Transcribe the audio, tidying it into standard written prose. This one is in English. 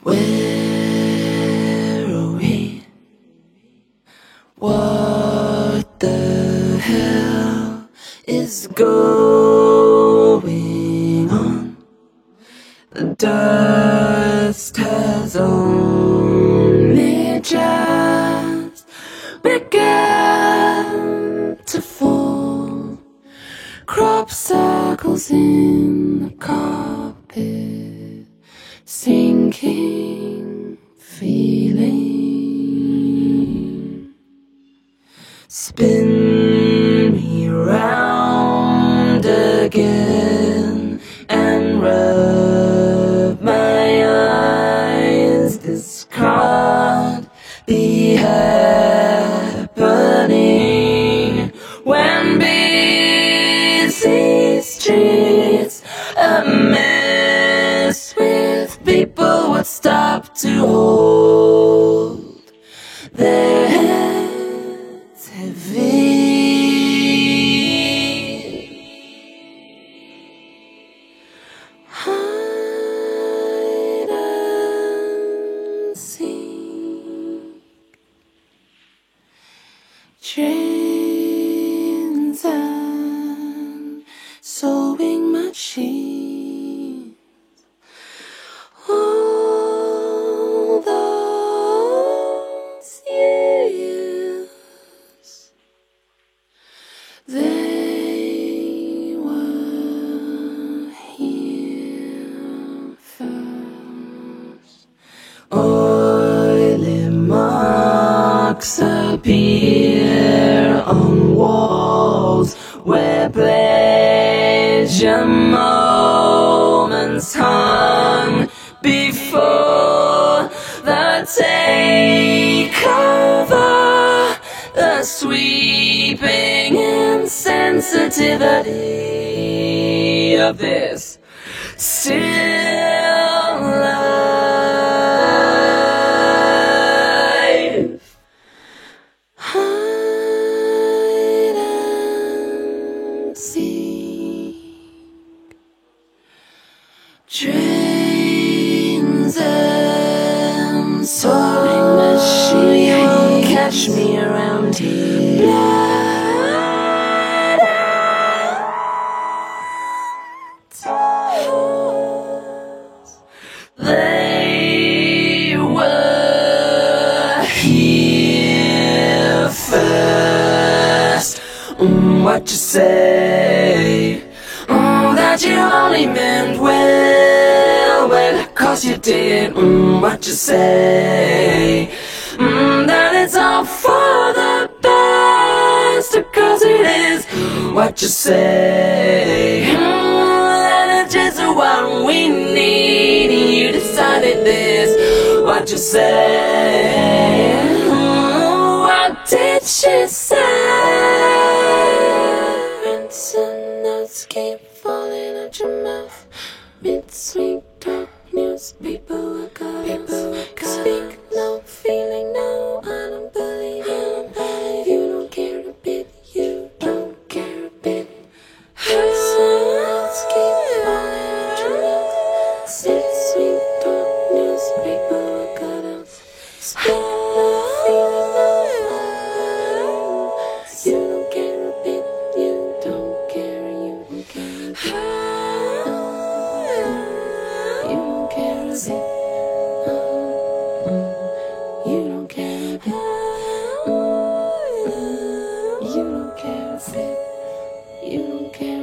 Where are we? What the hell is going on? The dust has only just begun to fall. Crop circles in the carpet, sinking feeling. Spin me round again and rub my eyes. This can't be happening when busy streets a mess with people would stop to hold their heads heavy. Hide and seek, trains and sewing machines. All those years, they were here first. Oily marks appear on walls where pleasure moments hung before the takeover, the sweeping insensitivity of this still life. Hide and seek, trains and sewing machine won't catch me around here. Blood and tears, they were here first. What you say? That you only meant well, well, 'cause you did. What you say? That it's all for the best, 'cause it is. What you say? That it's just what we need, and you decided this. What you say? What did she say? Some notes keep falling out your mouth. Mid-sweet talk news, people are gone. Speak no, feeling no, I don't believe you. You don't care a bit, you don't care a bit. Some notes keep falling out your mouth. Mid-sweet talk news, people are gone. Speak no, feeling no, you don't care a bit, you don't care, you don't care. You don't care a bit. You don't care a bit. You don't care a bit. You don't care.